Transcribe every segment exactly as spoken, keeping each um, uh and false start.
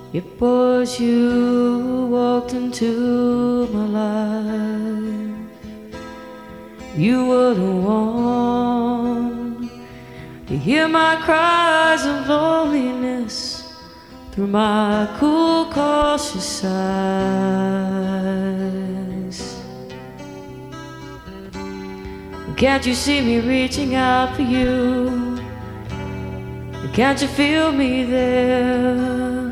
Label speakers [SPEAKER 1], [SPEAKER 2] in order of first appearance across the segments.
[SPEAKER 1] It was you who walked into my life. You were the one to hear my cries of loneliness through my cool, cautious eyes. Can't you see me reaching out for you? Can't you feel me there?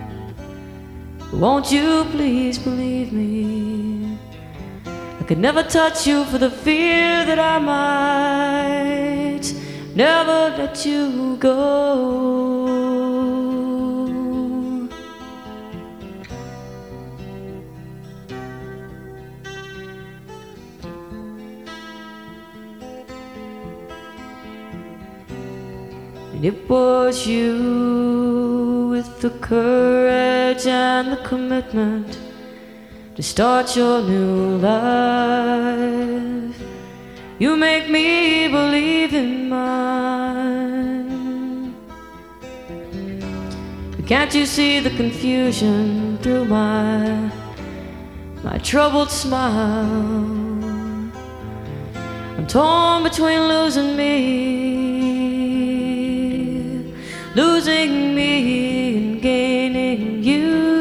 [SPEAKER 1] Won't you please believe me? I could never touch you for the fear that I might never let you go. And it was you with the courage and the commitment to start your new life. You make me believe in mine. Can't you see the confusion through my my troubled smile? I'm torn between losing me, losing me and gaining you.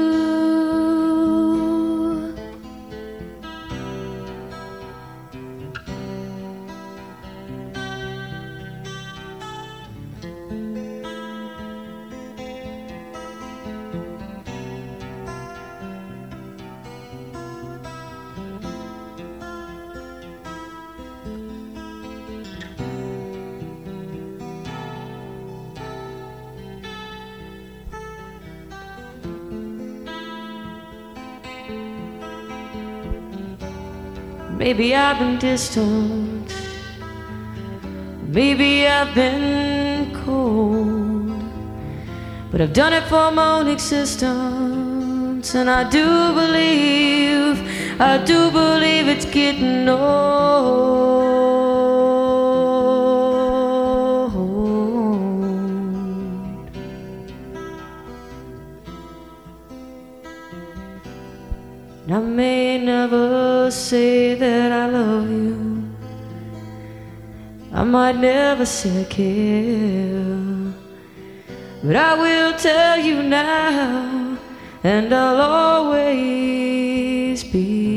[SPEAKER 1] Maybe I've been distant, maybe I've been cold, but I've done it for my own existence. And I do believe, I do believe it's getting old. And I may never say that I love you, I might never say I care, but I will tell you now, and I'll always be